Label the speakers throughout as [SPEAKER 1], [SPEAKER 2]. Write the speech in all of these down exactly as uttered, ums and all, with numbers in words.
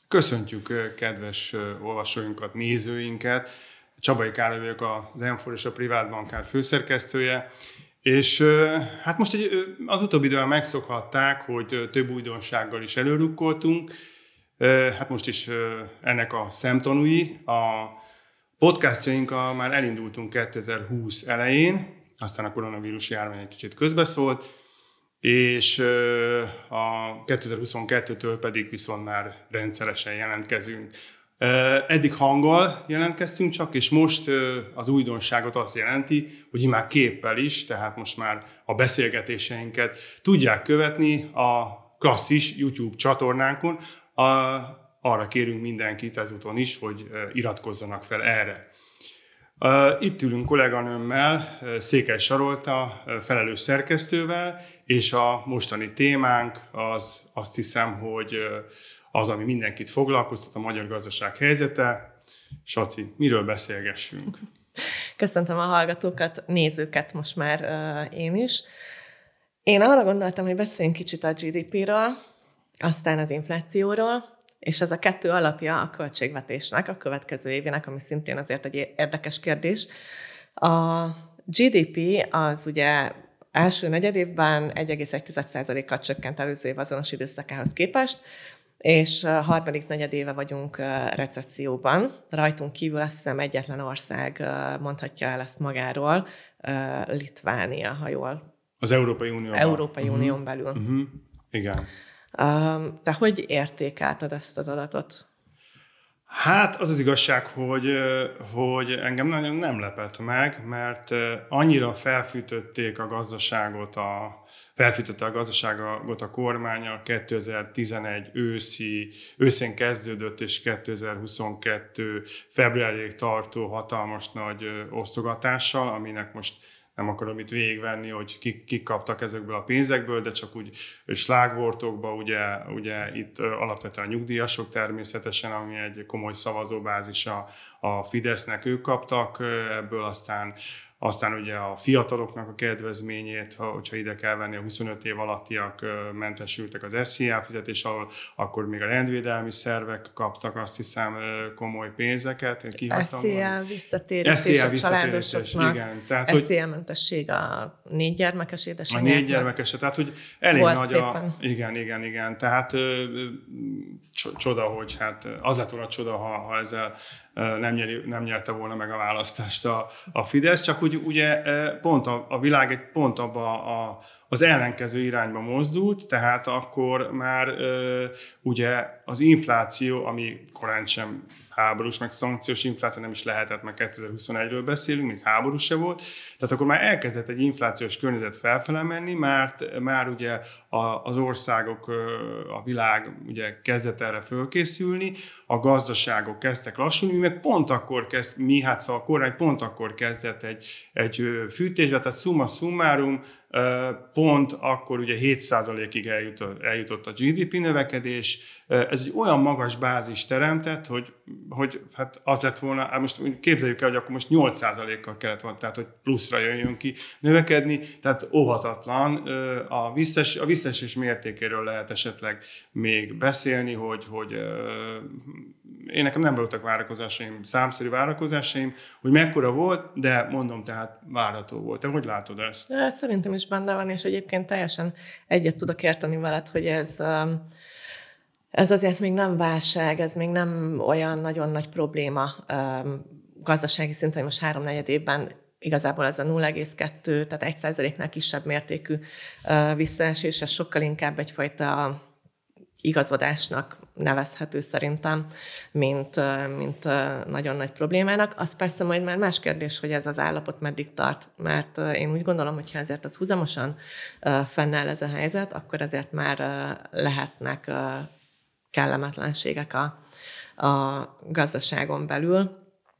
[SPEAKER 1] Köszöntjük kedves olvasóinkat, nézőinket. Csabai Károly vagyok, az em négy és a Privát Bankár főszerkesztője. És hát most egy, az utóbbi időben megszokhatták, hogy több újdonsággal is előrukkoltunk. Hát most is ennek a szemtanúi. A podcastjainkkal már elindultunk kétezer-húsz elején, aztán a koronavírus járvány egy kicsit közbeszólt, és a kétezer-huszonkettőtől pedig viszont már rendszeresen jelentkezünk. Eddig hanggal jelentkeztünk csak, és most az újdonságot azt jelenti, hogy már képpel is, tehát most már a beszélgetéseinket tudják követni a klasszis YouTube csatornánkon. Arra kérünk mindenkit ezúton is, hogy iratkozzanak fel erre. Itt ülünk kolléganőmmel, Székely Sarolta, felelős szerkesztővel, és a mostani témánk az azt hiszem, hogy az, ami mindenkit foglalkoztat, a magyar gazdaság helyzete. Saci, miről beszélgessünk?
[SPEAKER 2] Köszöntöm a hallgatókat, nézőket most már uh, én is. Én arra gondoltam, hogy beszéljünk kicsit a gé dé péről, aztán az inflációról, és ez a kettő alapja a költségvetésnek, a következő évének, ami szintén azért egy érdekes kérdés. A gé dé pé az ugye első negyedévben egy egész egy százalékkal csökkent előző év azonos időszakához képest, és a harmadik negyedéve vagyunk recesszióban. Rajtunk kívül azt hiszem egyetlen ország mondhatja el ezt magáról, Litvánia, ha jól.
[SPEAKER 1] Az Európai Unióban.
[SPEAKER 2] Európai
[SPEAKER 1] uh-huh.
[SPEAKER 2] Unión belül.
[SPEAKER 1] Uh-huh. Igen.
[SPEAKER 2] Te hogy értékelted ezt az adatot?
[SPEAKER 1] Hát az az igazság, hogy, hogy engem nagyon nem lepett meg, mert annyira felfűtötték a gazdaságot, a, felfűtötte a gazdaságot a kormány a kétezer-tizenegy őszi, őszén kezdődött és kétezer-huszonkettő februárig tartó hatalmas nagy osztogatással, aminek most nem akarom itt végigvenni, hogy kik, kik kaptak ezekből a pénzekből, de csak úgy slágvortokba, ugye, ugye itt alapvetően a nyugdíjasok természetesen, ami egy komoly szavazóbázis a, a Fidesznek, ők kaptak ebből, aztán Aztán ugye a fiataloknak a kedvezményét, hogyha ide kell venni, a huszonöt év alattiak mentesültek az es zé á fizetés alól, akkor még a rendvédelmi szervek kaptak azt hiszem komoly pénzeket.
[SPEAKER 2] es zé á visszatérítés a családosoknak,
[SPEAKER 1] igen.
[SPEAKER 2] Tehát, es zé á-mentesség a négy gyermekes édesanyáknak.
[SPEAKER 1] A négy gyermekes, tehát hogy elég
[SPEAKER 2] Volt
[SPEAKER 1] nagy
[SPEAKER 2] szépen.
[SPEAKER 1] a... Igen, igen, igen. Tehát ö, csoda, hogy hát az lett volna csoda, ha, ha ezzel nem, nyeri, nem nyerte volna meg a választást a, a Fidesz, csak úgy, ugye pont a, a világ egy pont abba a, az ellenkező irányba mozdult, tehát akkor már ö, ugye az infláció, ami korán sem háborús, meg szankciós infláció nem is lehetett, meg kétezer-huszonegyről beszélünk, még háborús se volt. Tehát akkor már elkezdett egy inflációs környezet felfele menni, mert már ugye az országok, a világ ugye kezdett erre fölkészülni, a gazdaságok kezdtek lassulni, mi meg pont akkor kezd, mi hát szóval a kormány pont akkor kezdett egy, egy fűtésbe, tehát summa summarum, pont akkor ugye hét százalékig eljutott, eljutott a gé dé pé növekedés. Ez egy olyan magas bázis teremtett, hogy, hogy hát az lett volna, hát most képzeljük el, hogy akkor most nyolc százalékkal kellett volna, tehát hogy pluszra jöjjön ki növekedni, tehát óhatatlan. A, visszes, a visszaesés mértékéről lehet esetleg még beszélni, hogy, hogy én nekem nem voltak várakozásaim, számszerű várakozásaim, hogy mekkora volt, de mondom, tehát várható volt. Te hogy látod ezt?
[SPEAKER 2] De szerintem is benne van, és egyébként teljesen egyet tudok érteni veled, hogy ez, ez azért még nem válság, ez még nem olyan nagyon nagy probléma gazdasági szinten, hogy most háromnegyed évben igazából ez a nulla egész kettő, tehát egy százaléknál kisebb mértékű visszaesés, ez sokkal inkább egyfajta igazodásnak nevezhető szerintem, mint, mint nagyon nagy problémának. Az persze majd már más kérdés, hogy ez az állapot meddig tart, mert én úgy gondolom, hogy ha ezért az húzamosan fennáll ez a helyzet, akkor ezért már lehetnek kellemetlenségek a, a gazdaságon belül.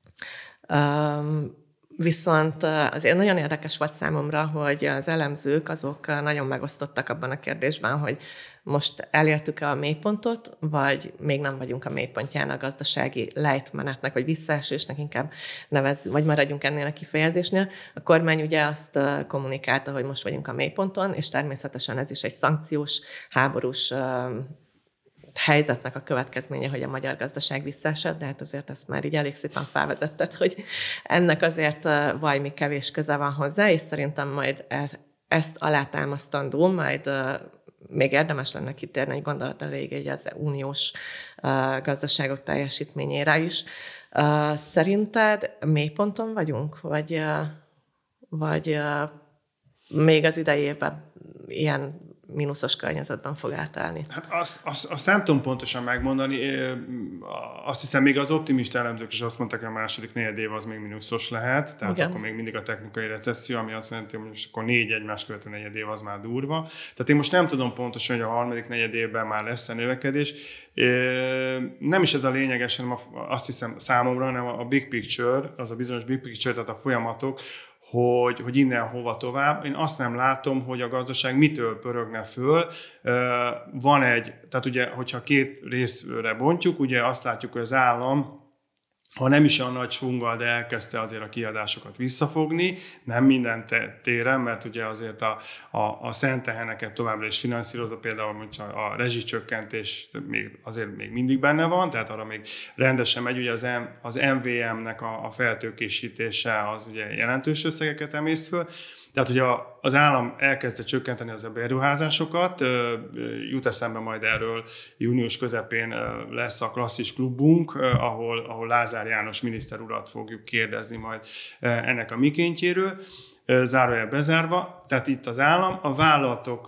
[SPEAKER 2] Viszont azért nagyon érdekes volt számomra, hogy az elemzők azok nagyon megosztottak abban a kérdésben, hogy most elértük-e a mélypontot, vagy még nem vagyunk a mélypontján a gazdasági lejtmenetnek, vagy visszaesésnek inkább nevezzük, vagy maradjunk ennél a kifejezésnél. A kormány ugye azt kommunikálta, hogy most vagyunk a mélyponton, és természetesen ez is egy szankciós, háborús helyzetnek a következménye, hogy a magyar gazdaság visszaesett, de hát azért ezt már így elég szépen felvezetted, hogy ennek azért valami kevés köze van hozzá, és szerintem majd ezt alátámasztandó, majd még érdemes lenne kitérni egy gondolat elég egy az uniós gazdaságok teljesítményére is. Szerinted mélyponton vagyunk, vagy, vagy még az idejében ilyen mínuszos környezetben fog átállni?
[SPEAKER 1] Hát azt, azt, azt nem tudom pontosan megmondani. Azt hiszem, még az optimista elemzők is azt mondták, hogy a második negyed év az még mínuszos lehet. Tehát igen. Akkor még mindig a technikai recesszió, ami azt jelenti, hogy most akkor négy egymás követő negyed év az már durva. Tehát én most nem tudom pontosan, hogy a harmadik negyed évben már lesz-e növekedés. Nem is ez a lényeges, hanem azt hiszem számomra, hanem a big picture, az a bizonyos big picture, tehát a folyamatok, Hogy, hogy innen hova tovább. Én azt nem látom, hogy a gazdaság mitől pörögne föl. Van egy, tehát ugye, hogyha két részre bontjuk, ugye azt látjuk, hogy az állam, ha nem is a nagy svunggal, de elkezdte azért a kiadásokat visszafogni, nem minden téren, mert ugye azért a, a, a szent teheneket továbbra is finanszírozza, például a rezsicsökkentés még, azért még mindig benne van, tehát arra még rendesen megy, ugye az, M, az em vé em-nek a, a feltőkésítése az ugye jelentős összegeket emészt föl. Tehát, hogy a, az állam elkezdte csökkenteni az a beruházásokat, jut eszembe majd erről június közepén lesz a klasszis klubunk, ahol, ahol Lázár János miniszter urat fogjuk kérdezni majd ennek a mikéntjéről, zárójel bezárva. Tehát itt az állam, a vállalatok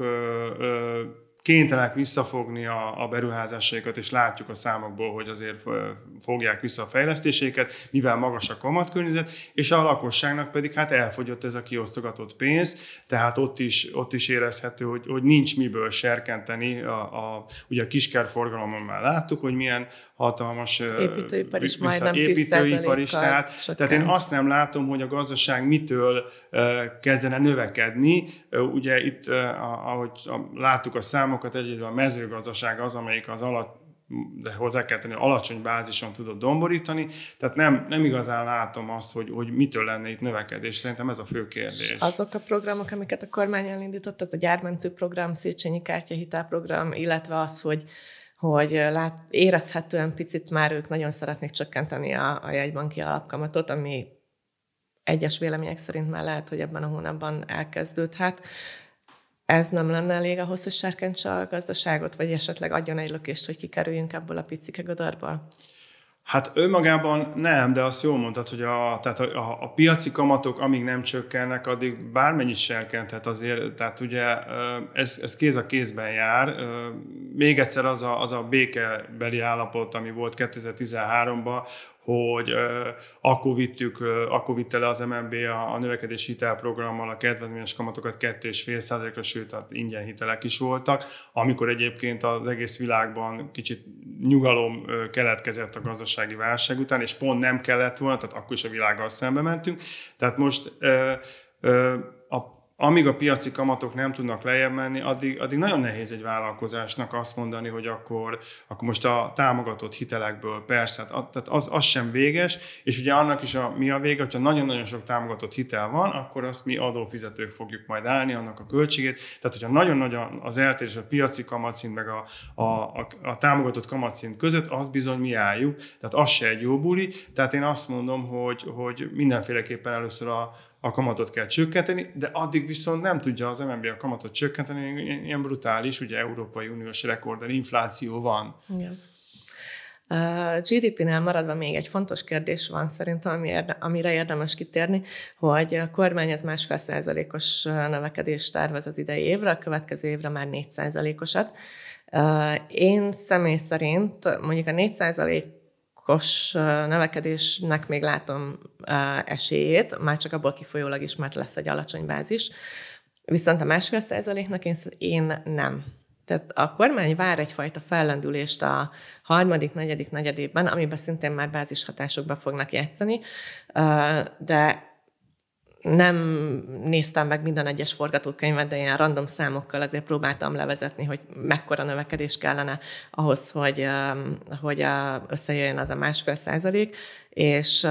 [SPEAKER 1] kénytelenek visszafogni a, a beruházásaikat, és látjuk a számokból, hogy azért fogják vissza a fejlesztéseiket, mivel magas a kamatkörnyezet, és a lakosságnak pedig hát elfogyott ez a kiosztogatott pénz, tehát ott is, ott is érezhető, hogy, hogy nincs miből serkenteni. A, a, ugye a kiskerforgalomon már láttuk, hogy milyen hatalmas
[SPEAKER 2] építőipar is,
[SPEAKER 1] vissza,
[SPEAKER 2] majdnem
[SPEAKER 1] építőipar is, tehát, tehát én azt nem látom, hogy a gazdaság mitől kezdene növekedni. Ugye itt, ahogy láttuk a számokat, egyébként a mezőgazdaság az, amelyik az alatt, de hozzá kell tenni, alacsony bázison tudott domborítani, tehát nem, nem igazán látom azt, hogy, hogy mitől lenne itt növekedés. Szerintem ez a fő kérdés.
[SPEAKER 2] Azok a programok, amiket a kormány elindított, az a gyármentő program, Széchenyi kártyahitelprogram, illetve az, hogy hogy lát, érezhetően picit már ők nagyon szeretnék csökkenteni a, a jegybanki alapkamatot, ami egyes vélemények szerint már lehet, hogy ebben a hónapban elkezdődhet. Ez nem lenne elég ahhoz, hogy serkentse a gazdaságot, vagy esetleg adjon egy lökést, hogy kikerüljünk ebből a picike gödörből?
[SPEAKER 1] Hát önmagában nem, de azt jól mondtad, hogy a, tehát a, a piaci kamatok, amíg nem csökkennek, addig bármennyit serkenthet azért. Tehát ugye ez, ez kéz a kézben jár. Még egyszer az a, az a békebeli állapot, ami volt kétezer-tizenháromban, hogy uh, akkor vittük, uh, akkor vitte le az em en bé a, a növekedési hitelprogrammal a kedvezményes kamatokat kettő egész öt százalékra, sőt, tehát ingyen hitelek is voltak, amikor egyébként az egész világban kicsit nyugalom uh, keletkezett a gazdasági válság után, és pont nem kellett volna, tehát akkor is a világgal szembe mentünk. Tehát most uh, uh, a amíg a piaci kamatok nem tudnak lejjebb menni, addig, addig nagyon nehéz egy vállalkozásnak azt mondani, hogy akkor, akkor most a támogatott hitelekből persze, tehát az, az sem véges, és ugye annak is a, mi a vége, hogyha nagyon-nagyon sok támogatott hitel van, akkor azt mi adófizetők fogjuk majd állni, annak a költségét. Tehát, hogyha nagyon-nagyon az eltérés a piaci kamatszint meg a, a, a, a támogatott kamatszint között, azt bizony mi álljuk, tehát az se egy jó buli. Tehát én azt mondom, hogy, hogy mindenféleképpen először a a kamatot kell csökkenteni, de addig viszont nem tudja az em en bé a kamatot csökkenteni, ilyen brutális, ugye Európai Uniós rekordder infláció van.
[SPEAKER 2] Igen. A gé dé pé-nél maradva még egy fontos kérdés van szerintem, amire érdemes kitérni, hogy a kormány ez másfél százalékos növekedést tervez az idei évre, a következő évre már négy százalékosat. Én személy szerint mondjuk a négy százalék növekedésnek még látom uh, esélyét, már csak abból kifolyólag is, mert lesz egy alacsony bázis. Viszont a másfél százaléknak én, én nem. Tehát a kormány vár egyfajta fellendülést a harmadik, negyedik, negyedében, amiben szintén már bázishatásokba fognak játszani, uh, de nem néztem meg minden egyes forgatókönyvet, de ilyen random számokkal azért próbáltam levezetni, hogy mekkora növekedés kellene ahhoz, hogy, hogy összejöjjön az a másfél százalék, és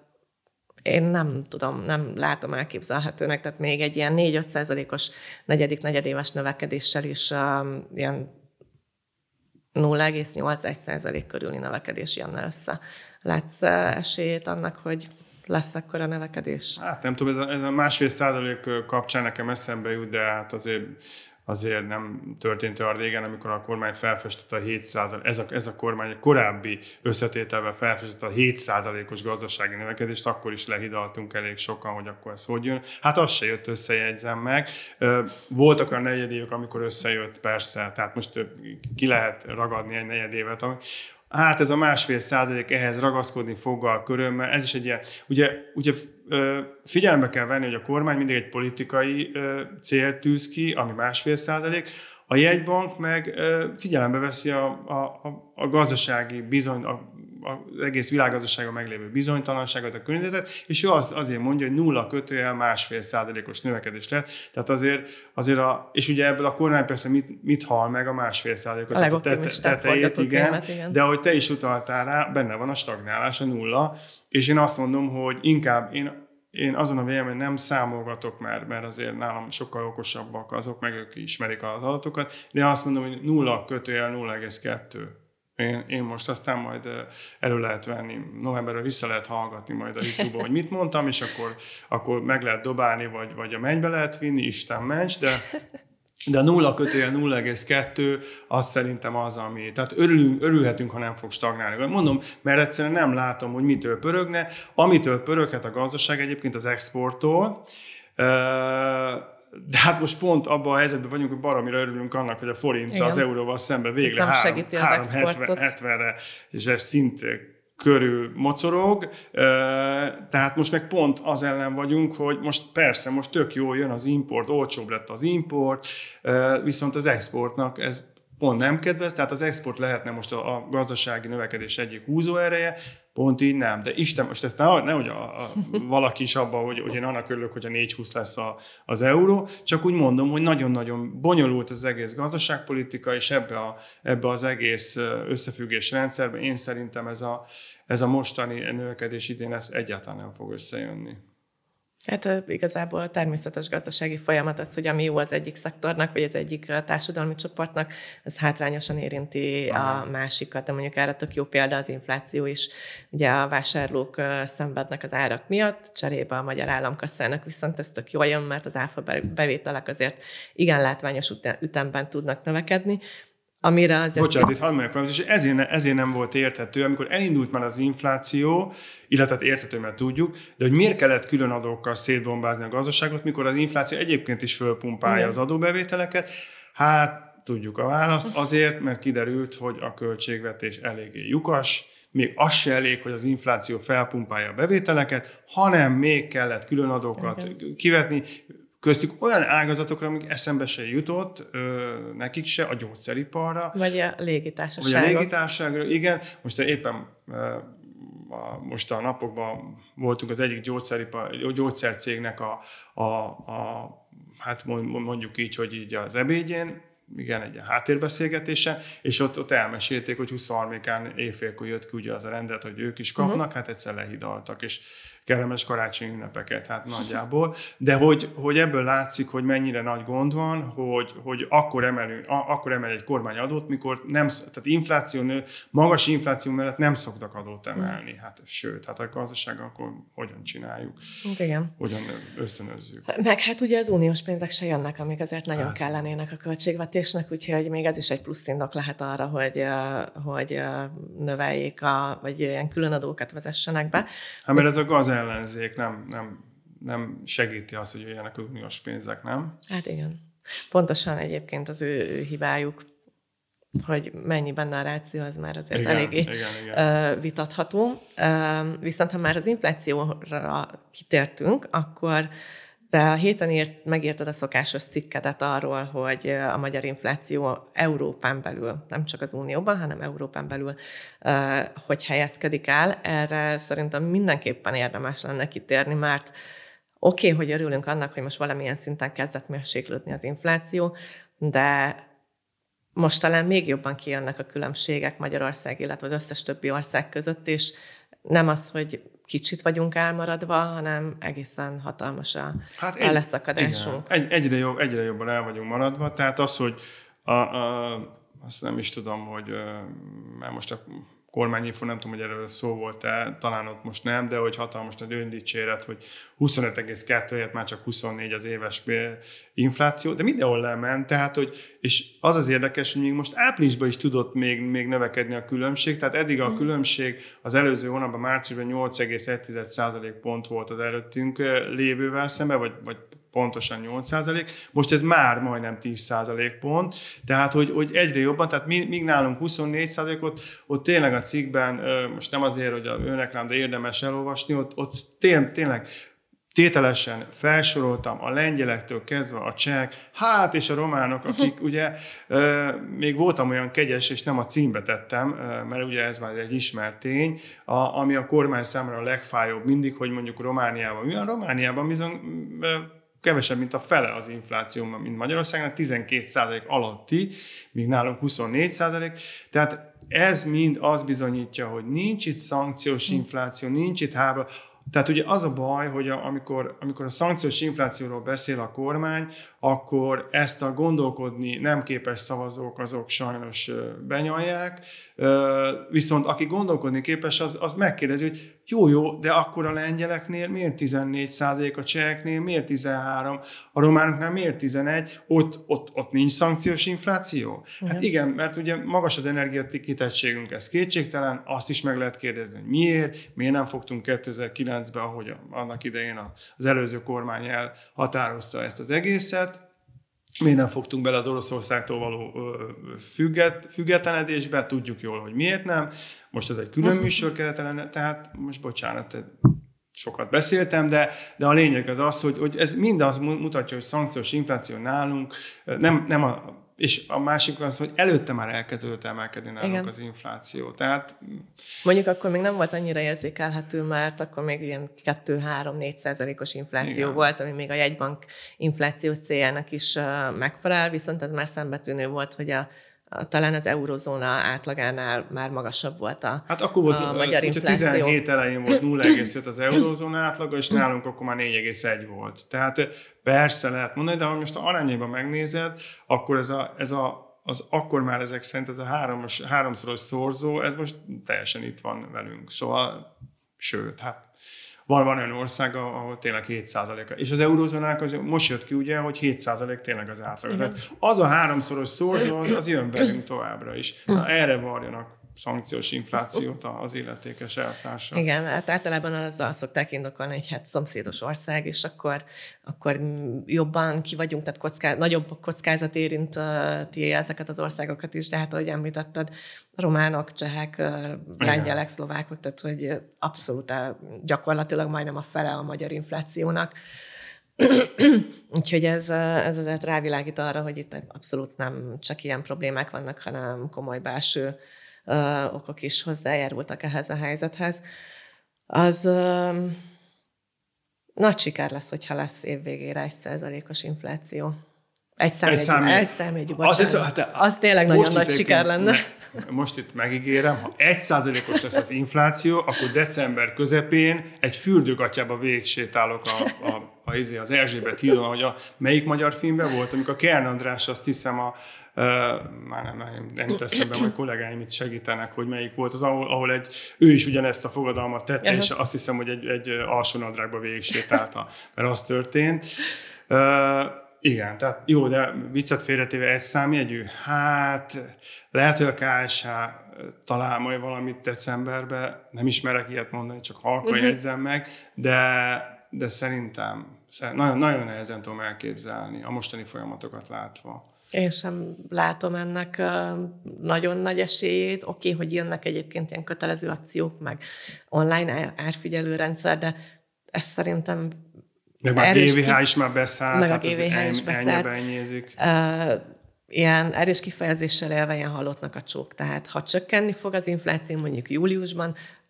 [SPEAKER 2] én nem tudom, nem látom elképzelhetőnek, tehát még egy ilyen négy-öt százalékos negyedik, negyedéves növekedéssel is ilyen nulla egész nyolc százalék körüli növekedés jönne össze. Látsz esélyét annak, hogy lesz akkora növekedés?
[SPEAKER 1] Hát nem tudom, ez a, ez a másfél százalék kapcsán nekem eszembe jut, de hát azért, azért nem történt olyan régen, amikor a kormány felfestette a hét százalék, ez a, ez a kormány a korábbi összetételben felfestette a hét százalékos gazdasági növekedést, akkor is lehidaltunk elég sokan, hogy akkor ez hogy jön. Hát az se jött össze, jegyzem meg. Voltak olyan negyedévek, amikor összejött, persze, tehát most ki lehet ragadni egy negyedévet, hát ez a másfél százalék, ehhez ragaszkodni foggal, körömmel, ez is egy ilyen, ugye, ugye figyelembe kell venni, hogy a kormány mindig egy politikai célt tűz ki, ami másfél százalék, a jegybank meg figyelembe veszi a, a, a gazdasági bizony, a, az egész világgazdaságban meglévő bizonytalanságot, a környezetet, és ő az, azért mondja, hogy nulla kötőjel másfél százalékos növekedés lett. Tehát azért, azért a, és ugye ebből a kormány persze mit, mit hal meg a másfél százalékot,
[SPEAKER 2] a
[SPEAKER 1] a tetejét, igen,
[SPEAKER 2] témát, igen,
[SPEAKER 1] de ahogy te is utaltál rá, benne van a stagnálás, a nulla, és én azt mondom, hogy inkább én Én azon a vélemény nem számolgatok már, mert azért nálam sokkal okosabbak azok, meg ők ismerik az adatokat, de azt mondom, hogy nulla kötőjel nulla egész kettő. Én, én most aztán majd elő lehet venni, novemberről vissza lehet hallgatni majd a YouTube-on, hogy mit mondtam, és akkor, akkor meg lehet dobálni, vagy, vagy a mennybe lehet vinni, Isten ments, de... De a nulla kötőjel nulla egész kettő az szerintem az, ami... Tehát örülünk, örülhetünk, ha nem fog stagnálni. Mondom, mert egyszerűen nem látom, hogy mitől pörögne. Amitől pöröghet a gazdaság egyébként az exporttól. De hát most pont abban a helyzetben vagyunk, hogy baromira örülünk annak, hogy a forint Igen. az euróval szemben végre három hetvenre, és ez szinte körül mocorog, tehát most meg pont az ellen vagyunk, hogy most persze, most tök jó jön az import, olcsóbb lett az import, viszont az exportnak ez pont nem kedvez, tehát az export lehetne most a, a gazdasági növekedés egyik húzóereje, pont így nem. De Isten, most ezt ne, nehogy a, a, valaki is abban, hogy, hogy én annak örülök, hogy a négy húsz lesz a, az euró, csak úgy mondom, hogy nagyon-nagyon bonyolult az egész gazdaságpolitika, és ebbe, a, ebbe az egész összefüggés rendszerben én szerintem ez a, ez a mostani növekedés idén ez egyáltalán nem fog összejönni.
[SPEAKER 2] Hát igazából természetes gazdasági folyamat az, hogy ami jó az egyik szektornak, vagy az egyik társadalmi csoportnak, ez hátrányosan érinti Aha. a másikat. De mondjuk erre tök jó példa az infláció is. Ugye a vásárlók szenvednek az árak miatt, cserébe a magyar államkasszának viszont ez tök jól jön, mert az áfa bevételek azért igen látványos ütemben tudnak növekedni. Amire azért...
[SPEAKER 1] Bocsánat, itt hadd mondjak, és ezért, ne, ezért nem volt érthető, amikor elindult már az infláció, illetve érthető, mert tudjuk, de hogy miért kellett külön adókkal szétbombázni a gazdaságot, mikor az infláció egyébként is fölpumpálja Igen. az adóbevételeket, hát tudjuk a választ, azért, mert kiderült, hogy a költségvetés eléggé lyukas, még az se elég, hogy az infláció felpumpálja a bevételeket, hanem még kellett külön adókat Igen. kivetni, köztük olyan ágazatokra, amik eszembe se jutott, ö, nekik se, a gyógyszeriparra.
[SPEAKER 2] Vagy a légitársaságok.
[SPEAKER 1] Vagy a légitársaságra, igen. Most éppen ö, a, most a napokban voltunk az egyik gyógyszeripar, gyógyszercégnek a, a, a, hát mondjuk így, hogy így az ebédjén, igen, egy háttérbeszélgetése, és ott, ott elmesélték, hogy huszonharmadikán éjfélkor jött ki ugye az a rendet, hogy ők is kapnak, uh-huh. hát egyszer lehidaltak, és kellemes karácsonyi ünnepeket, hát nagyjából. De hogy, hogy ebből látszik, hogy mennyire nagy gond van, hogy, hogy akkor, emelünk, akkor emel egy kormány adót, mikor nem, tehát infláció nő, magas infláció mellett nem szoktak adót emelni. Hát sőt, hát a gazdasággal akkor hogyan csináljuk?
[SPEAKER 2] Igen.
[SPEAKER 1] Hogyan ösztönözzük?
[SPEAKER 2] Meg hát ugye az uniós pénzek se jönnek, amik azért nagyon hát. kellenének a költségvetésnek, úgyhogy még ez is egy plusz indok lehet arra, hogy, hogy növeljék, a, vagy ilyen különadókat vezessenek be.
[SPEAKER 1] Hát mert ez a gaz ellenzék nem, nem, nem segíti azt, hogy jöjjenek az uniós pénzek, nem?
[SPEAKER 2] Hát igen. Pontosan egyébként az ő, ő hibájuk, hogy mennyi benne a ráció, az már azért igen, eléggé igen, igen. vitatható. Viszont ha már az inflációra kitértünk, akkor te a héten írt, megírtad a szokásos cikkedet arról, hogy a magyar infláció Európán belül, nem csak az Unióban, hanem Európán belül, hogy helyezkedik el. Erre szerintem mindenképpen érdemes lenne kitérni, mert oké, okay, hogy örülünk annak, hogy most valamilyen szinten kezdett mérséklődni az infláció, de most talán még jobban kijönnek a különbségek Magyarország, illetve az összes többi ország között, és nem az, hogy kicsit vagyunk elmaradva, hanem egészen hatalmas a, hát egy, a leszakadásunk.
[SPEAKER 1] Egy, egyre, jobb, egyre jobban el vagyunk maradva, tehát az, hogy a, a, azt nem is tudom, hogy mert most a kormányinfo, nem tudom, hogy erről szó volt-e, talán ott most nem, de hogy hatalmas nagy öndicséret, hogy huszonöt egész kettő helyett már csak huszonnégy az éves infláció, de mindenhol lement, tehát, hogy, és az az érdekes, hogy még most áprilisban is tudott még, még növekedni a különbség, tehát eddig a különbség az előző hónapban, márciusban nyolc egész egy százalékpont volt az előttünk lévővel szemben, vagy, vagy pontosan nyolc százalék, most ez már majdnem tíz százalék pont, tehát hogy, hogy egyre jobban, tehát míg nálunk huszonnégy százalékot, ott tényleg a cikkben, most nem azért, hogy a önreklám, de érdemes elolvasni, ott, ott tény, tényleg tételesen felsoroltam a lengyelektől kezdve a csehek, hát és a románok, akik ugye még voltam olyan kegyes, és nem a címbe tettem, mert ugye ez már egy ismert tény, a, ami a kormány számára a legfájóbb mindig, hogy mondjuk Romániában. Mi a Romániában bizony kevesebb, mint a fele az infláció, mint Magyarországon, tizenkét százalék alatti, míg nálunk huszonnégy százalék. Tehát ez mind az bizonyítja, hogy nincs itt szankciós infláció, nincs itt háború. Tehát ugye az a baj, hogy a, amikor, amikor a szankciós inflációról beszél a kormány, akkor ezt a gondolkodni nem képes szavazók azok sajnos benyalják, viszont aki gondolkodni képes, az, az megkérdezi, hogy jó, jó, de akkor a lengyeleknél miért tizennégy százalék, a cseheknél miért tizenhárom, a románoknál miért tizenegy, ott, ott, ott nincs szankciós infláció? Hát igen, mert ugye magas az energiakitettségünk, ez kétségtelen, azt is meg lehet kérdezni, hogy miért, miért nem fogtunk kétezer-kilencben, ahogy annak idején az előző kormány elhatározta ezt az egészet, miért nem fogtunk bele az Oroszországtól való függet, függetlenedésbe, tudjuk jól, hogy miért nem. Most ez egy külön műsorkerete lenne, tehát most bocsánat, sokat beszéltem, de, de a lényeg az az, hogy, hogy ez mind az mutatja, hogy szankciós infláció nálunk, nem, nem a, és a másik az, hogy előtte már elkezdődött emelkedni nálunk Igen. az infláció. Tehát...
[SPEAKER 2] Mondjuk akkor még nem volt annyira érzékelhető, mert akkor még ilyen kettő-három-négy százalékos infláció Igen. volt, ami még a jegybank inflációs céljának is megfelel, viszont ez már szembetűnő volt, hogy a talán az eurozóna átlagánál már magasabb volt a,
[SPEAKER 1] hát akkor volt,
[SPEAKER 2] a magyar infláció.
[SPEAKER 1] tizenhét elején volt nulla egész öt az eurozóna átlaga, és nálunk akkor már négy egész egy volt. Tehát persze lehet mondani, de ha most a arányaiban megnézed, akkor ez a, ez a az akkor már ezek szerint ez a háromos, háromszoros szorzó, ez most teljesen itt van velünk. Szóval, sőt, hát Van, van olyan ország, ahol tényleg hét százalék. És az eurozónák az most jött ki ugye, hogy hét százalék tényleg az átlag. Az a háromszoros szorzó, az, az jön velünk továbbra is. Na, erre varjanak szankciós inflációt az illetékes elvtársak.
[SPEAKER 2] Igen, hát általában azzal szokták indokolni, hogy hát szomszédos ország, és akkor, akkor jobban ki vagyunk, tehát kocká, nagyobb kockázat érinti ezeket az országokat is, de hát ahogy említetted, románok, csehek, lengyelek, szlovákok, tehát hogy abszolút gyakorlatilag majdnem a fele a magyar inflációnak. Úgyhogy ez, ez azért rávilágít arra, hogy itt abszolút nem csak ilyen problémák vannak, hanem komoly belső Uh, okok is hozzájárultak ehhez a helyzethez. Az uh, nagy siker lesz, hogyha lesz évvégére egy százalékos infláció. Egy számjegyű, egy számjegyű, bocsánat. Az, hát, az tényleg nagyon nagy siker lenne.
[SPEAKER 1] Me, most itt megígérem, ha egy százalékos lesz az infláció, akkor december közepén egy fürdőgatjába végigsétálok a, a, a, az Erzsébet hídon, hogy a melyik magyar filmben volt, amikor Kern András, azt hiszem a Uh, már nem, nem, nem jut eszembe, majd kollégáim itt segítenek, hogy melyik volt az, ahol, ahol egy, ő is ugyanezt a fogadalmat tette, uh-huh. és azt hiszem, hogy egy, egy alsónadrágba végig sétálta, mert az történt. Uh, igen, tehát jó, de viccet félretéve egy számjegyű, hát lehet, hogy a ká es há talál majd valamit decemberben, nem ismerek ilyet mondani, csak halkan uh-huh. jegyzem meg, de, de szerintem nagyon, nagyon nehezen tudom elképzelni a mostani folyamatokat látva.
[SPEAKER 2] Én sem látom ennek nagyon nagy esélyét. Oké, okay, hogy jönnek egyébként ilyen kötelező akciók, meg online árfigyelő rendszer, de ez szerintem
[SPEAKER 1] meg már gé vé há is már beszállt,
[SPEAKER 2] meg a gé vé há is beszállt. Uh, ilyen erős kifejezéssel élve ilyen halottnak a csók. Tehát ha csökkenni fog az infláció mondjuk júliusban,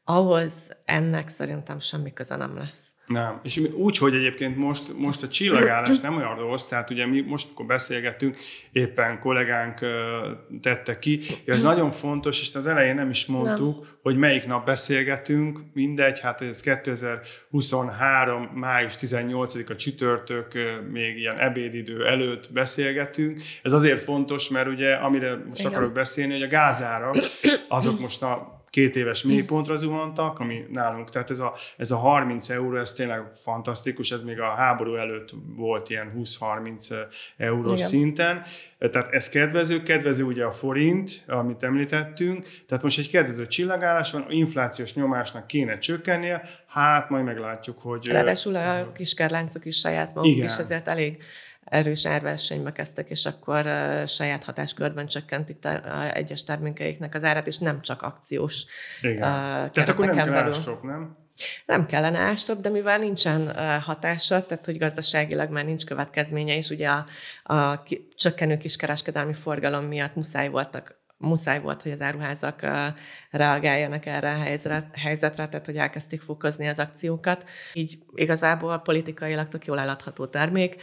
[SPEAKER 2] ahhoz ennek szerintem semmi köze nem lesz.
[SPEAKER 1] Nem. És úgy, hogy egyébként most, most a csillagállás nem olyan rossz, tehát ugye mi most, amikor beszélgetünk, éppen kollégánk tette ki, ez nagyon fontos, és az elején nem is mondtuk, nem. hogy melyik nap beszélgetünk, mindegy, hát ez kétezer-huszonhárom. május tizennyolcadika csütörtök, még ilyen ebédidő előtt beszélgetünk. Ez azért fontos, mert ugye, amire most Igen. akarok beszélni, hogy a gázárak, azok most a két éves mélypontra zuhantak, ami nálunk, tehát ez a, ez a harminc euró, ez tényleg fantasztikus, ez még a háború előtt volt ilyen húsz-harminc eurós Igen. szinten, tehát ez kedvező, kedvező ugye a forint, amit említettünk, tehát most egy kedvező csillagállás van, inflációs nyomásnak kéne csökkennie, hát majd meglátjuk, hogy...
[SPEAKER 2] Ráadásul a kiskerláncok is saját maguk Igen. is ezért elég erős árversenybe kezdtek, és akkor uh, saját hatáskörben csökkentik ter- uh, egyes termékeiknek az árát, és nem csak akciós
[SPEAKER 1] Igen. Uh, Tehát akkor nem kell ástop, nem?
[SPEAKER 2] Nem kellene ástop, de mivel nincsen uh, hatása, tehát hogy gazdaságilag már nincs következménye, és ugye a, a ki, csökkenő kiskereskedelmi forgalom miatt muszáj voltak muszáj volt, hogy az áruházak uh, reagáljanak erre a helyzetre, helyzetre, tehát hogy elkezdték fokozni az akciókat. Így igazából politikailag tök jól eladható termék,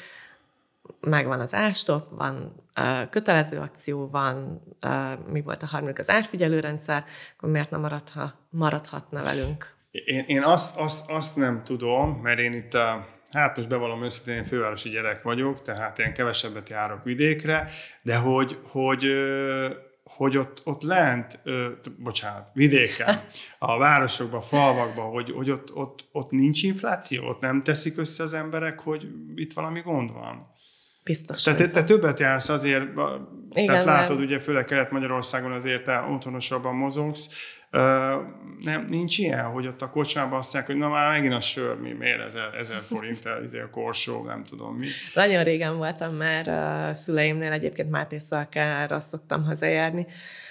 [SPEAKER 2] megvan az ástop, van uh, kötelező akció, van, uh, mi volt a harmadik, az árfigyelő rendszer, akkor miért nem maradha, maradhatna velünk?
[SPEAKER 1] Én, én azt, azt, azt nem tudom, mert én itt, a, hát most bevallom őszintén, én fővárosi gyerek vagyok, tehát én kevesebbet járok vidékre, de hogy, hogy, hogy ott, ott lent, bocsánat, vidéken, a városokban, falvakban, hogy, hogy ott, ott, ott nincs infláció, ott nem teszik össze az emberek, hogy itt valami gond van.
[SPEAKER 2] Biztos.
[SPEAKER 1] Tehát te, te többet jársz azért, Igen, tehát látod, nem. ugye főleg Kelet-Magyarországon azért te otthonosabban mozogsz. Uh, nem, nincs ilyen, hogy ott a kocsmában azt mondják, hogy na már megint a sör, mi, miért ezer, ezer forint, ezért a korsó, nem tudom mi.
[SPEAKER 2] Nagyon régen voltam már a szüleimnél, egyébként Máté Szalkára szoktam hazajárni.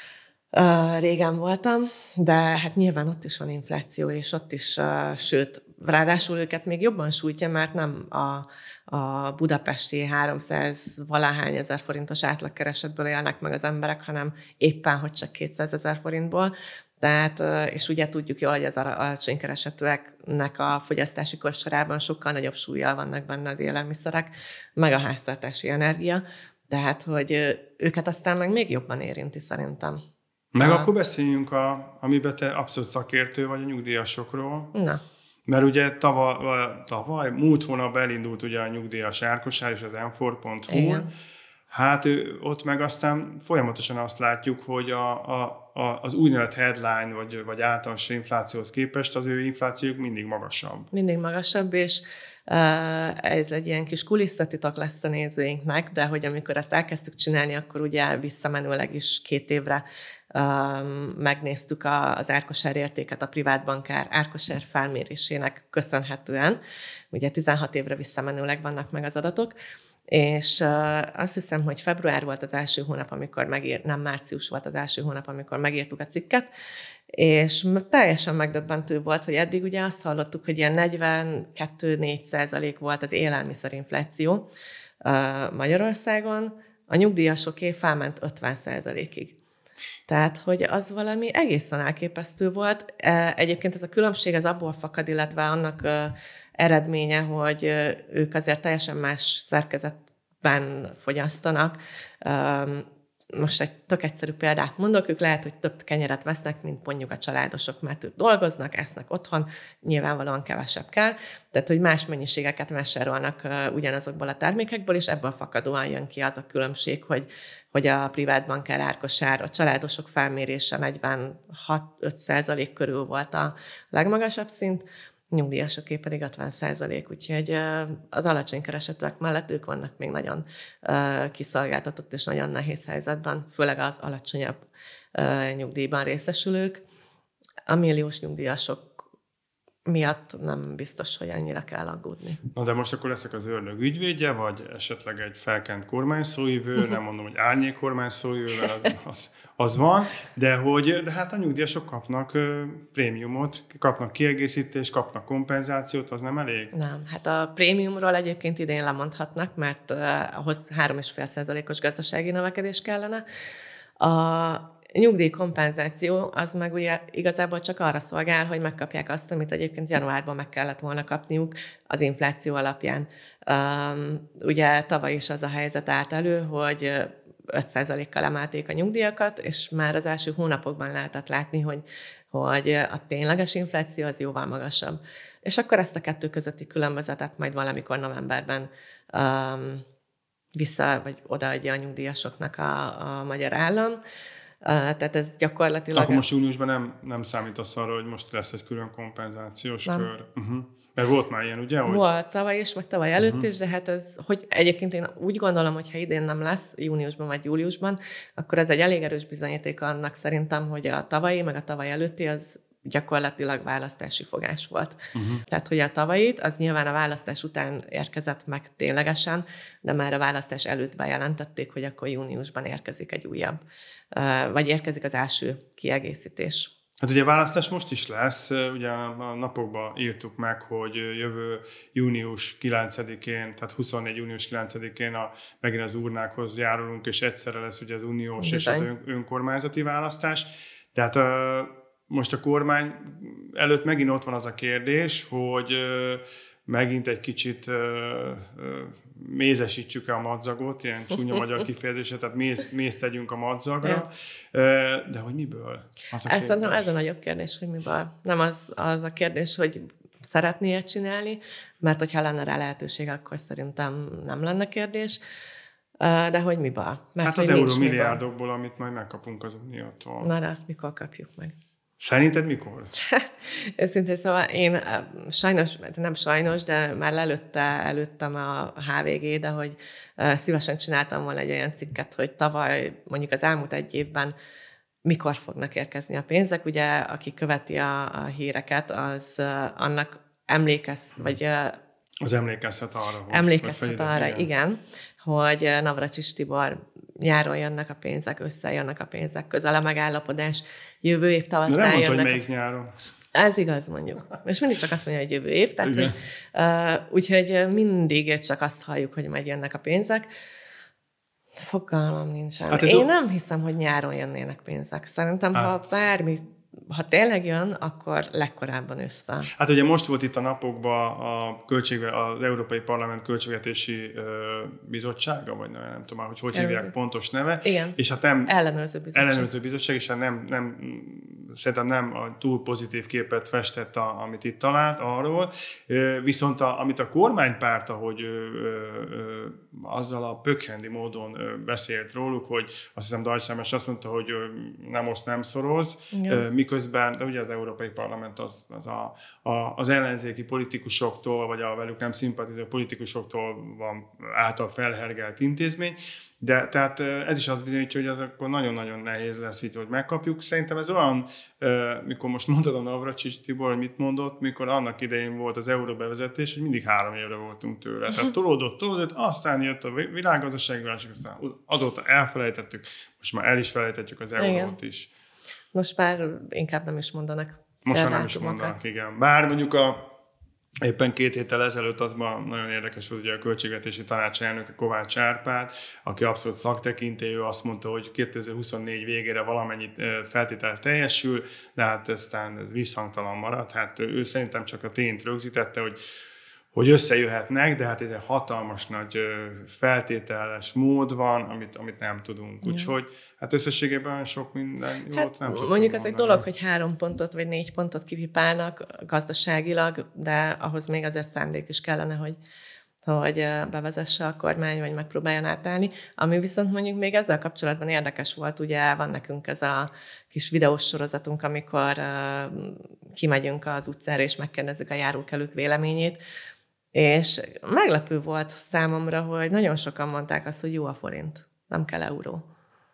[SPEAKER 2] Uh, régen voltam, de hát nyilván ott is van infláció, és ott is, uh, sőt, ráadásul őket még jobban sújtja, mert nem a, a budapesti háromszáz valahány ezer forintos átlagkeresetből élnek meg az emberek, hanem éppen, hogy csak kétszázezer forintból. Tehát, és ugye tudjuk jól, hogy az alacsony keresetűeknek a fogyasztási kosarában sokkal nagyobb súllyal vannak benne az élelmiszerek, meg a háztartási energia, tehát, hogy őket aztán meg még jobban érinti szerintem.
[SPEAKER 1] Meg a... akkor beszéljünk, a, amiben te abszolút szakértő vagy, a nyugdíjasokról.
[SPEAKER 2] Na.
[SPEAKER 1] Mert ugye tavaly, tavaly múlt hónapban elindult ugye a nyugdíjas árkosár és az em négy pont hu. Hát ott meg aztán folyamatosan azt látjuk, hogy a, a, a, az úgynevezett headline, vagy, vagy általános inflációhoz képest az ő inflációjuk mindig magasabb.
[SPEAKER 2] Mindig magasabb, és uh, ez egy ilyen kis kulisszatitok lesz a nézőinknek, de hogy amikor ezt elkezdtük csinálni, akkor ugye visszamenőleg is két évre um, megnéztük a, az árkosár értéket a privátbankár árkosár felmérésének köszönhetően. Ugye tizenhat évre visszamenőleg vannak meg az adatok, és uh, azt hiszem, hogy február volt az első hónap, amikor megír, nem március volt az első hónap, amikor megírtuk a cikket, és teljesen megdöbbentő volt, hogy eddig ugye azt hallottuk, hogy ilyen negyvenkettő-négy százalék volt az élelmiszerinfláció uh, Magyarországon, a nyugdíjasoké felment ötven százalékig. Tehát, hogy az valami egészen elképesztő volt. Egyébként ez a különbség az abból fakad, illetve annak eredménye, hogy ők azért teljesen más szerkezetben fogyasztanak. Most egy tök egyszerű példát mondok, ők lehet, hogy több kenyeret vesznek, mint mondjuk a családosok, mert ők dolgoznak, esznek otthon, nyilvánvalóan kevesebb kell, tehát hogy más mennyiségeket vásárolnak ugyanazokból a termékekből, és ebből fakadóan jön ki az a különbség, hogy, hogy a privátbankár árkosár, a családosok felmérése negyvenhat-öt százalék körül volt a legmagasabb szint, nyugdíjasoké pedig ötven százalék, úgyhogy az alacsony keresetűek mellett ők vannak még nagyon kiszolgáltatott és nagyon nehéz helyzetben, főleg az alacsonyabb nyugdíjban részesülők. A milliós nyugdíjasok miatt nem biztos, hogy annyira kell aggódni.
[SPEAKER 1] Na de most akkor leszek az ördög ügyvédje, vagy esetleg egy felkent kormányszóvivő, nem mondom, hogy árnyék kormányszóvivő, mert az, az, az van, de hogy de hát a nyugdíjasok kapnak uh, prémiumot, kapnak kiegészítést, kapnak kompenzációt, az nem elég?
[SPEAKER 2] Nem, hát a prémiumról egyébként idén lemondhatnak, mert uh, ahhoz három egész öt százalékos gazdasági növekedés kellene. A nyugdíjkompenzáció az meg ugye igazából csak arra szolgál, hogy megkapják azt, amit egyébként januárban meg kellett volna kapniuk az infláció alapján. Um, ugye tavaly is az a helyzet állt elő, hogy öt százalékkal emelték a nyugdíjakat, és már az első hónapokban lehetett látni, hogy, hogy a tényleges infláció az jóval magasabb. És akkor ezt a kettő közötti különbözetet majd valamikor novemberben um, vissza, vagy odaadja a nyugdíjasoknak a, a magyar állam. Uh, tehát ez gyakorlatilag...
[SPEAKER 1] Akkor most júniusban nem, nem számítasz arra, hogy most lesz egy külön kompenzációs
[SPEAKER 2] nem.
[SPEAKER 1] kör. Uh-huh. Mert volt már ilyen, ugye? Hogy...
[SPEAKER 2] Volt tavaly is, meg tavaly előtt uh-huh. is, de hát ez, hogy egyébként én úgy gondolom, hogy ha idén nem lesz, júniusban vagy júliusban, akkor ez egy elég erős bizonyíték annak szerintem, hogy a tavalyi, meg a tavaly előtti az gyakorlatilag választási fogás volt. Uh-huh. Tehát, hogy a tavalyit, az nyilván a választás után érkezett meg ténylegesen, de már a választás előtt bejelentették, hogy akkor júniusban érkezik egy újabb, vagy érkezik az első kiegészítés.
[SPEAKER 1] Hát ugye a választás most is lesz, ugye a napokban írtuk meg, hogy jövő június kilencedikén, tehát huszonnégy június kilencedikén a, megint az urnákhoz járulunk, és egyszerre lesz ugye az uniós Bizony. és az ön, önkormányzati választás. Tehát most a kormány előtt megint ott van az a kérdés, hogy megint egy kicsit mézesítsük a madzagot, ilyen csúnya magyar kifejezése, tehát méz, mézt tegyünk a madzagra, de hogy miből? Az a
[SPEAKER 2] ez, nem, ez a nagyobb kérdés, hogy miből. Nem az, az a kérdés, hogy szeretné csinálni, mert hogyha lenne rá lehetőség, akkor szerintem nem lenne kérdés, de hogy miből? Mert
[SPEAKER 1] hát az eurómilliárdokból, amit majd megkapunk az Uniótól.
[SPEAKER 2] Na, de azt mikor kapjuk meg?
[SPEAKER 1] Szerinted mikor?
[SPEAKER 2] Őszintén szóval én sajnos, nem sajnos, de már lelőtte előttem a há vé gé, de hogy szívesen csináltam volna egy olyan cikket, hogy tavaly, mondjuk az elmúlt egy évben mikor fognak érkezni a pénzek. Ugye, aki követi a, a híreket, az annak emlékez, vagy...
[SPEAKER 1] Az emlékezhet arra, hogy...
[SPEAKER 2] Emlékezhet arra, igen. igen, hogy Navracsics Tibor nyáron jönnek a pénzek, összejönnek a pénzek, közel a megállapodás, jövő év tavasszal jönnek.
[SPEAKER 1] De nem mondta, hogy melyik nyáron.
[SPEAKER 2] Ez igaz, mondjuk. És mindig csak azt mondja, hogy jövő év, tehát hogy, uh, úgyhogy mindig csak azt halljuk, hogy majd jönnek a pénzek. Fogalmam nincsen. Hát Én o... nem hiszem, hogy nyáron jönnének pénzek. Szerintem, hát... ha bármi ha tényleg jön, akkor legkorábban össze.
[SPEAKER 1] Hát ugye most volt itt a napokban a költségve, az Európai Parlament Költségvetési ö, Bizottsága, vagy nem, nem tudom, hogy hogy Erről. hívják pontos neve.
[SPEAKER 2] Igen.
[SPEAKER 1] És hát nem...
[SPEAKER 2] Ellenőrző Bizottság.
[SPEAKER 1] Ellenőrző Bizottság, és hát nem, nem, szerintem nem a túl pozitív képet festett, a, amit itt talált arról. Viszont a, amit a kormánypárt, ahogy ö, ö, azzal a pökhendi módon ö, beszélt róluk, hogy azt hiszem Deutsch Tamás azt mondta, hogy ö, nem oszt, nem szoroz, ö, miközben, de ugye az Európai Parlament az, az, a, a, az ellenzéki politikusoktól, vagy a velük nem szimpatizáló politikusoktól van által felhergelt intézmény, de tehát ez is azt bizonyítja, hogy az akkor nagyon-nagyon nehéz lesz így, hogy megkapjuk. Szerintem ez olyan, mikor most mondtad a Navracsics Tibor, hogy mit mondott, mikor annak idején volt az euró bevezetés, hogy mindig három évre voltunk tőle. Tehát tolódott, tolódott, aztán jött a világgazdasági válság, aztán azóta elfelejtettük, most már el is felejtettük az eurót Igen. is.
[SPEAKER 2] Most már inkább nem is mondanak.
[SPEAKER 1] Most már nem is mondanak, igen. Bár mondjuk a éppen két héttel ezelőtt azban nagyon érdekes volt, ugye a Költségvetési Tanács elnöke Kovács Árpád, aki abszolút szaktekintélyű, azt mondta, hogy kétezer-huszonnégy végére valamennyi feltétel teljesül, de hát aztán visszhangtalan maradt. Hát ő szerintem csak a tényt rögzítette, hogy hogy összejöhetnek, de hát ez egy hatalmas nagy feltételes mód van, amit, amit nem tudunk. Ja. Úgyhogy hát összességében sok minden jót hát nem tudunk
[SPEAKER 2] mondjuk ez egy dolog, hogy három pontot vagy négy pontot kipipálnak gazdaságilag, de ahhoz még azért szándék is kellene, hogy, hogy bevezesse a kormány, vagy megpróbáljon átállni. Ami viszont mondjuk még ezzel kapcsolatban érdekes volt, ugye van nekünk ez a kis videós sorozatunk, amikor uh, kimegyünk az utcára, és megkérdezzük a járókelők véleményét, és meglepő volt számomra, hogy nagyon sokan mondták azt, hogy jó a forint, nem kell euró.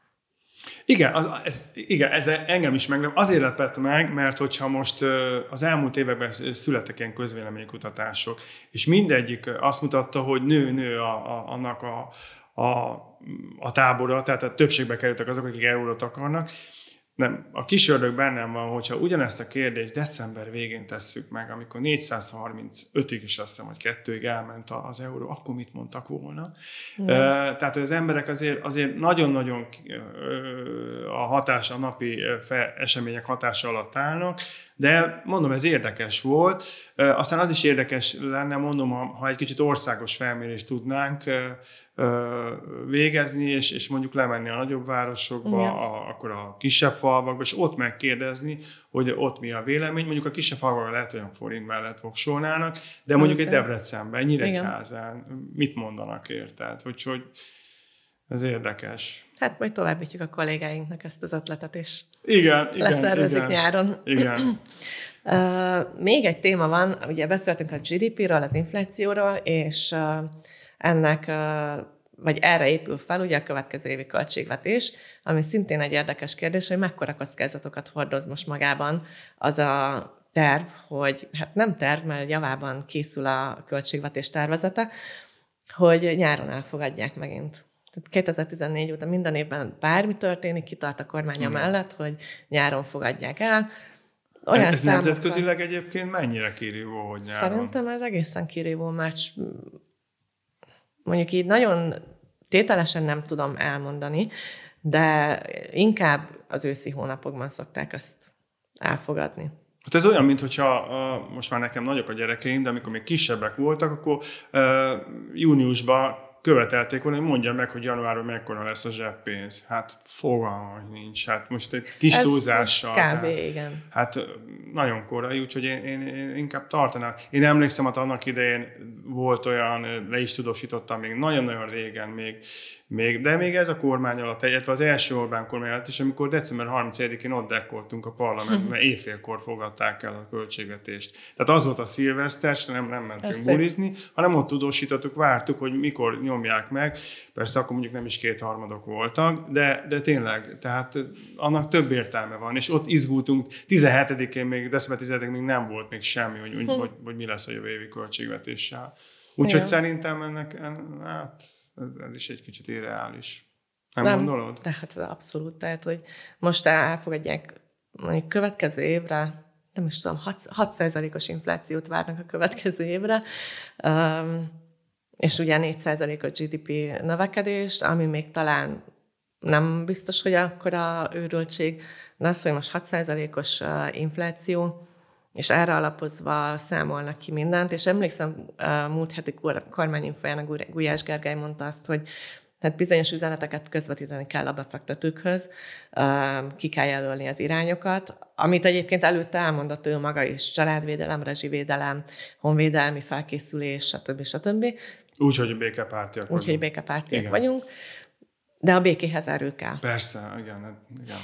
[SPEAKER 1] Igen, az, ez, igen, ez engem is meglep. Azért lepett meg, mert hogyha most az elmúlt években születtek ilyen közvéleménykutatások, és mindegyik azt mutatta, hogy nő-nő a, a, annak a, a, a tábora, tehát a többségbe kerültek azok, akik eurót akarnak, nem, a kis ördög bennem van, hogyha ugyanezt a kérdést december végén tesszük meg, amikor négyszázharmincötig is azt hiszem, hogy kettőig elment az euró, akkor mit mondtak volna? Mm. Tehát, hogy az emberek azért, azért nagyon-nagyon a hatás, a napi események hatása alatt állnak, de mondom, ez érdekes volt. Aztán az is érdekes lenne, mondom, ha egy kicsit országos felmérést tudnánk végezni, és, és mondjuk lemenni a nagyobb városokba, a, akkor a kisebb falvakba, és ott megkérdezni, hogy ott mi a vélemény. Mondjuk a kisebb falvakban lehet olyan forint mellett voksolnának, de mondjuk egy Debrecenben, egy Nyíregyházán mit mondanak, érted? Úgyhogy ez érdekes.
[SPEAKER 2] Hát majd továbbítjuk a kollégáinknak ezt az ötletet, és
[SPEAKER 1] igen, igen,
[SPEAKER 2] leszervezik
[SPEAKER 1] igen,
[SPEAKER 2] nyáron.
[SPEAKER 1] Igen.
[SPEAKER 2] uh, még egy téma van, ugye beszéltünk a gé dé péről, az inflációról, és uh, ennek, uh, vagy erre épül fel ugye a következő évi költségvetés, ami szintén egy érdekes kérdés, hogy mekkora kockázatokat hordoz most magában az a terv, hogy hát nem terv, mert javában készül a költségvetés tervezete, hogy nyáron elfogadják megint. Tehát kétezer-tizennégy óta minden évben bármi történik, kitart a kormánya mellett, hogy nyáron fogadják el.
[SPEAKER 1] Olyan ez számokkal, nemzetközileg egyébként mennyire kirívó, hogy nyáron?
[SPEAKER 2] Szerintem ez egészen kirívó, mert mondjuk így nagyon tételesen nem tudom elmondani, de inkább az őszi hónapokban szokták ezt elfogadni.
[SPEAKER 1] Hát ez olyan, mintha most már nekem nagyok a gyerekeim, de amikor még kisebbek voltak, akkor uh, júniusban követelték volna, hogy mondja meg, hogy januárban mekkora lesz a zseppénz. Hát fogalmam nincs. Hát most egy kis túlzással.
[SPEAKER 2] kb. Tehát, igen.
[SPEAKER 1] Hát nagyon korai, úgyhogy én, én, én inkább tartanám. Én emlékszem, hogy annak idején volt olyan, le is tudósítottam még nagyon-nagyon régen még, még, de még ez a kormány alatt, illetve az első Orbán kormány alatt is, amikor december harmincadikán ott dekkoltunk a parlamentben, mert éjfélkor fogadták el a költségvetést. Tehát az volt a szilveszter, nem, nem mentünk bulizni, hanem ott tudósítottuk, vártuk, hogy mikor nyomják meg. Persze akkor mondjuk nem is kétharmadok voltak, de, de tényleg, tehát annak több értelme van, és ott izgultunk. tizenhetedikén még, december tizedikén még nem volt még semmi, hogy, hm. hogy, hogy mi lesz a jövő évi költségvetéssel. Úgyhogy ja. szerintem ennek, hát, ez is egy kicsit irreális. Nem, nem gondolod?
[SPEAKER 2] Tehát abszolút. Tehát, hogy most elfogadják mondjuk következő évre, nem is tudom, hat százalékos inflációt várnak a következő évre, um, és ugye négy százalékos gé dé pé növekedést, ami még talán nem biztos, hogy akkora őrültség, de az, hogy most hat százalékos infláció, és erre alapozva számolnak ki mindent, és emlékszem, múlt heti kormányinfóján a Gulyás Gergely mondta azt, hogy tehát bizonyos üzeneteket közvetíteni kell a befektetőkhöz, ki kell jelölni az irányokat, amit egyébként előtte elmondott ő maga is, családvédelem, rezsivédelem, honvédelmi felkészülés, stb. stb.
[SPEAKER 1] Úgy, hogy békepártiak vagyunk.
[SPEAKER 2] Úgy, hogy békepártiak igen. vagyunk, de a békéhez erő kell.
[SPEAKER 1] Persze, igen. igen.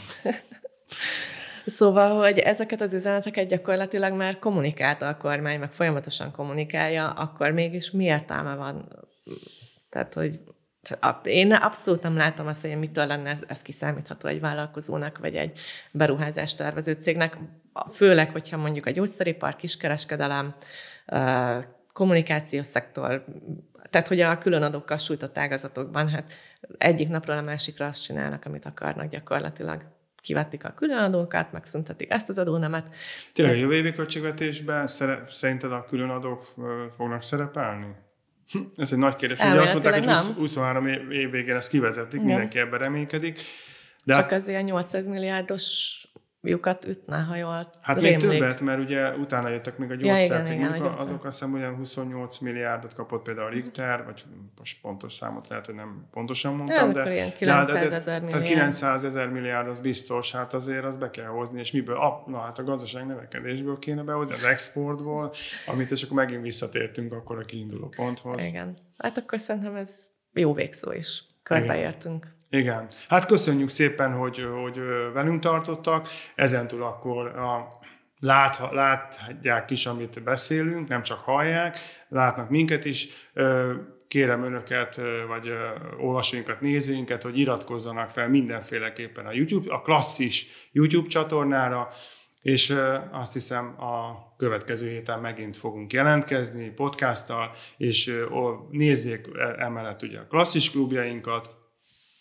[SPEAKER 2] Szóval, hogy ezeket az üzeneteket gyakorlatilag már kommunikálta a kormány, meg folyamatosan kommunikálja, akkor mégis mi értelme van? Tehát, hogy én abszolút nem látom azt, hogy mitől lenne ez kiszámítható egy vállalkozónak, vagy egy beruházást tervező cégnek, főleg, hogyha mondjuk a gyógyszeripar, kiskereskedelem, kommunikációs szektor, tehát hogy a különadókkal sújtott ágazatokban, hát egyik napról a másikra azt csinálnak, amit akarnak gyakorlatilag. Kivették a különadókat, megszüntetik ezt az adónemet.
[SPEAKER 1] Tényleg a jövő évi költségvetésben szerinted a különadók fognak szerepelni? Ez egy nagy kérdés. Ugye azt mondták, hogy huszonhárom év végén ezt kivezetik, igen. Mindenki ebben reménykedik.
[SPEAKER 2] De csak hát, azért nyolcszáz milliárdos lyukat ütne, ha jól
[SPEAKER 1] hát rémlik. Még többet, mert ugye utána jöttek még a gyógyszercégek, ja, azok azt hiszem, hogy huszonnyolc milliárdot kapott például a Richter, vagy most pontos számot lehet, hogy nem pontosan mondtam,
[SPEAKER 2] ja, de kilencszázezer milliárd.
[SPEAKER 1] kilencszázezer milliárd az biztos, hát azért azt be kell hozni, és miből? A, na hát a gazdaság növekedésből kéne behozni, az exportból, amit és akkor megint visszatértünk akkor a kiinduló ponthoz.
[SPEAKER 2] Igen. Hát akkor szerintem ez jó végszó is. Körbeértünk.
[SPEAKER 1] Igen. Igen. Hát köszönjük szépen, hogy, hogy velünk tartottak. Ezentúl akkor a, lát, látják is, amit beszélünk, nem csak hallják, látnak minket is. Kérem önöket, vagy olvasóinkat, nézőinket, hogy iratkozzanak fel mindenféleképpen a YouTube, a klasszis YouTube csatornára, és azt hiszem a következő héten megint fogunk jelentkezni podcasttal, és nézzék emellett ugye a klasszis klubjainkat,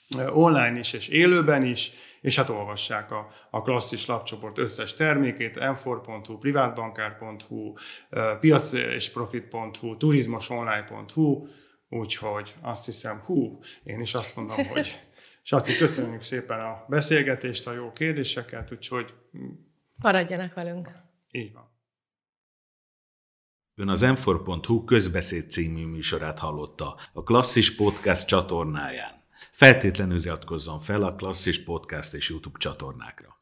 [SPEAKER 1] online is és élőben is, és hát olvassák a, a Klasszis lapcsoport összes termékét, em négy pont hu, privátbankár pont hu, piac és profit pont hu, turizmosonline pont hu, úgyhogy azt hiszem, hú, én is azt mondom, hogy Saci, köszönjük szépen a beszélgetést, a jó kérdéseket, úgyhogy...
[SPEAKER 2] Maradjanak velünk.
[SPEAKER 1] Így van.
[SPEAKER 3] Ön az em négy pont hu Közbeszéd című műsorát hallotta a Klasszis Podcast csatornáján. Feltétlenül iratkozzon fel a Klasszis Podcast és YouTube csatornákra.